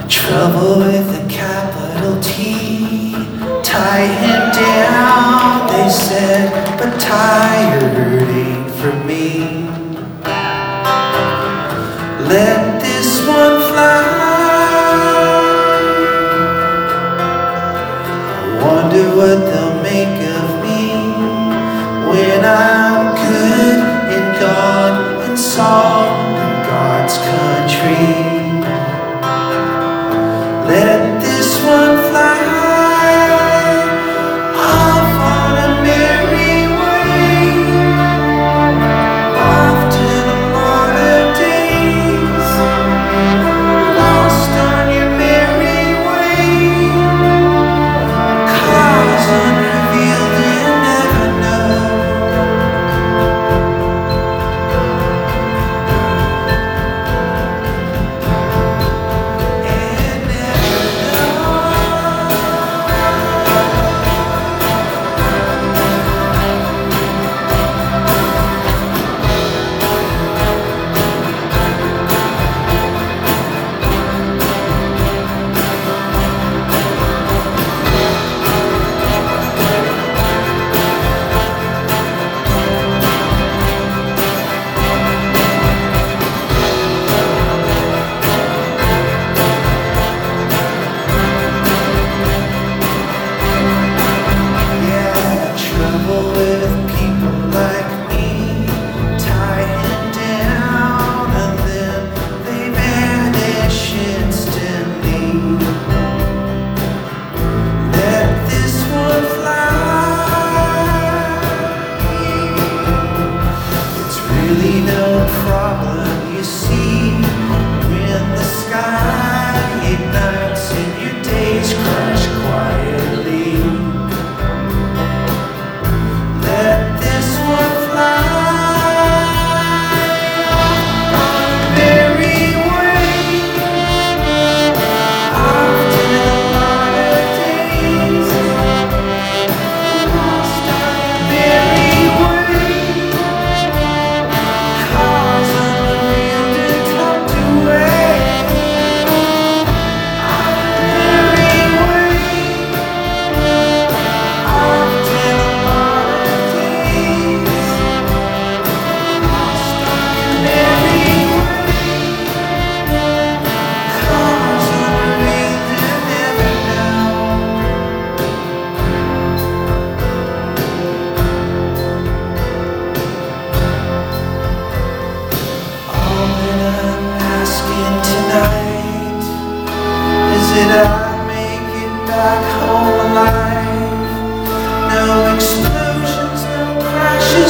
Trouble with a capital T. Tie him down, they said, but tired ain't for me. Let this one fly. I wonder what they'll make of me when I'm good and gone and salt in God's country. Let this one fly off on a merry way, off to the mortar days, lost on your merry way. Cause unrevealed you never know. Did I make it back home alive? No explosions, no crashes.